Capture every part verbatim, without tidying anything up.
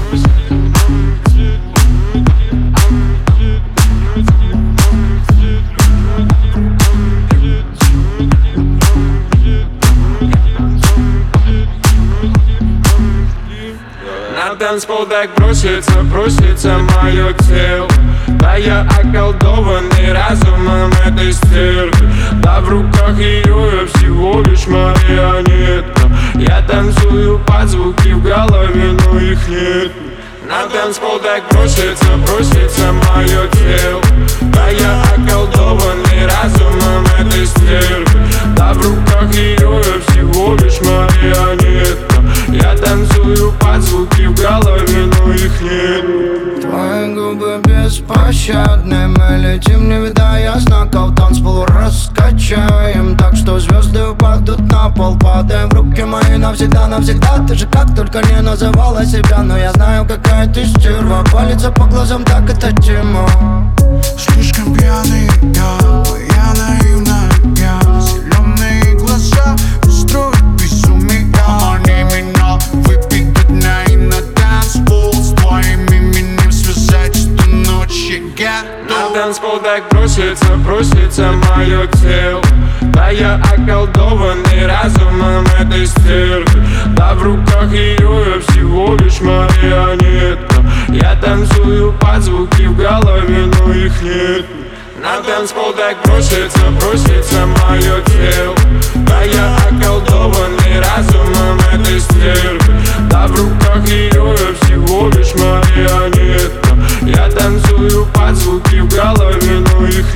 На танцпол так бросится, бросится мое тело. Да я околдованный разумом этой стервы. Да в руках ее я всего лишь марионетка. Я танцую под звуки в голове, но их нет. На танцпол так бросится, бросится мое тело. Да я околдованный разумом этой стервы. Да в руках ее я всего лишь марионетка. Я танцую под звуки в голове, но их нет. Твои губы беспощадны, мы летим, не видая знаков. Танцпол раскачаем так, что звезды упадут на пол. Падаем в руки мои навсегда, навсегда. Ты же как только не называла себя, но я знаю, какая ты стерва. Палится по глазам, так это тема. Слишком пьяный я, я наивная. Зеленые глаза устроят безумие. Они меня выпьют на и на танцпол. С твоим именем связать эту ночь я готов. На танцпол так бросится, бросится мое тело. Да я околдованный разумом этой стервы. Да в руках ее я всего лишь марионетка. Я танцую под звуки в голове, но их нет. На танцпол так бросится, бросится мое тело. Да я околдованный разумом этой стервы. Да в руках ее я всего лишь марионетка. Я танцую под звуки в голове, но их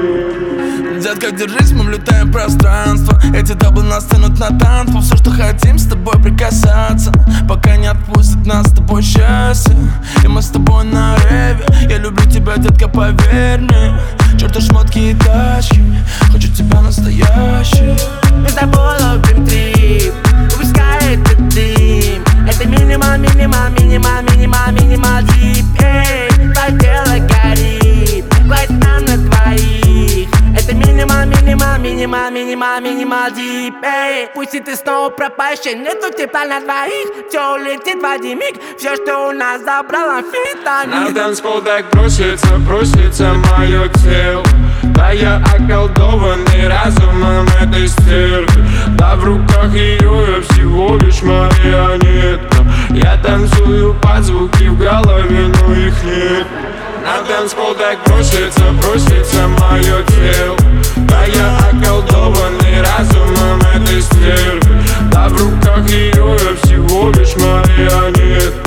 нет. Детка, держись, мы влетаем в пространство. Эти даблы нас тянут на танцпол. Все, что хотим, с тобой прикасаться, пока не отпустит нас с тобой счастье. И мы с тобой на реве. Я люблю тебя, детка, поверь мне. Чёрты шмотки и тачки, хочу тебя настоящий. Мы с тобой ловим трип, выпускай этот дым. Это минимал, минимал, минимал, минимал, минимал дип. Эй, твое тело горит, хватит нам на двоих. Это минимал, минимал, минимал, минимал, минимал дип. Эй, пусть и ты снова пропащий, нету тепла на двоих. Все улетит в один миг, все, что у нас забрал амфетамин. На танцпол так бросится, бросится мое тело. Да я околдованный разумом этой стервы. Да в руках ее я всего лишь марионетка. Я танцую под звуки в голове, но их нет. На танцпол так бросится, бросится мое тело. Да я околдованный разумом этой стервы. Да в руках ее я всего лишь марионетка.